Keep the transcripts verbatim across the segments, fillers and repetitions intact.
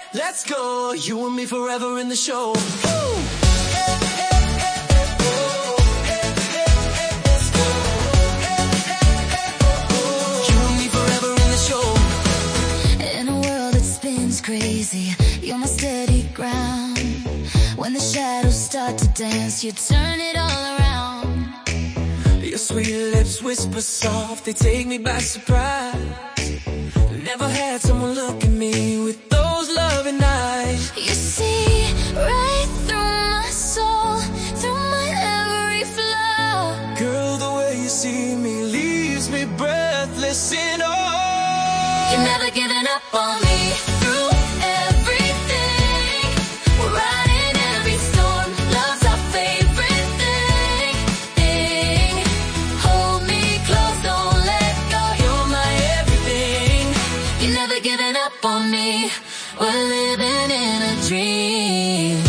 Let's go, you and me forever in the show. Woo! Crazy, you're my steady ground. When the shadows start to dance, you turn it all around. Your sweet lips whisper soft, they take me by surprise. Never had someone look at me with those loving eyes. You see right through my soul, through my every flaw. Girl, the way you see me leaves me breathless in awe. You're never giving up on me. Giving up on me, we're living in a dream.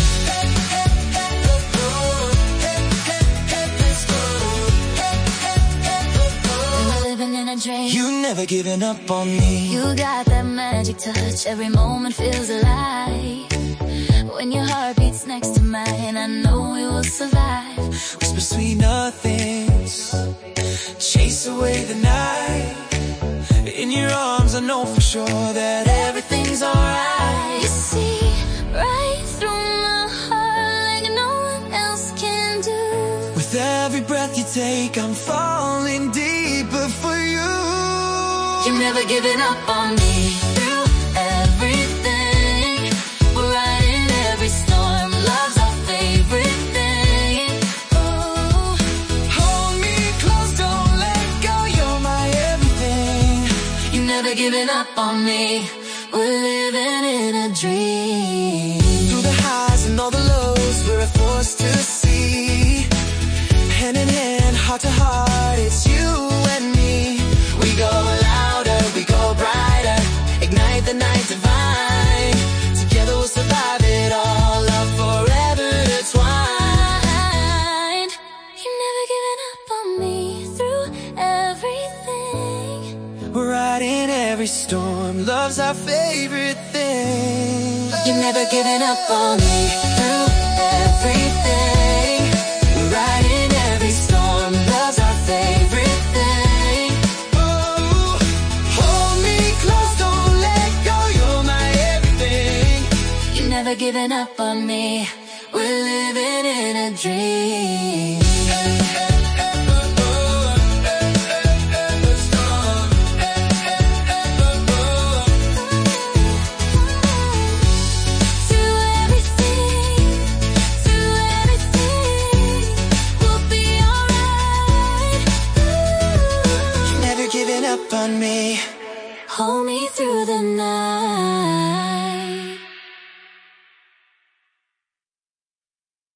We're living in a dream. You never giving up on me. You got that magic touch, every moment feels alive. When your heart beats next to mine, I know we will survive. Whisper sweet nothings, chase away the night. In your arms I know for sure that everything's alright. You see right through my heart like no one else can do. With every breath you take I'm falling deeper for you. You're never giving up on me. Through everything, we're riding every storm. Love's our favorite thing. Oh, hold me close, don't let go. You're my everything. You're never giving up on me. We're living in a dream. Through the highs and all the lows, we're a force to see. Hand in hand, heart to heart, it's you and me. We go louder, we go brighter, ignite the night divine. Together we'll survive it all, love forever intertwined. You're never giving up on me. Through everything, we're riding every storm, love's our favorite thing. You're never giving up on me. Through everything, we're riding every storm. Love's our favorite thing. Oh, hold me close, don't let go. You're my everything. You're never giving up on me. We're living in a dream. On me, hold me through the night.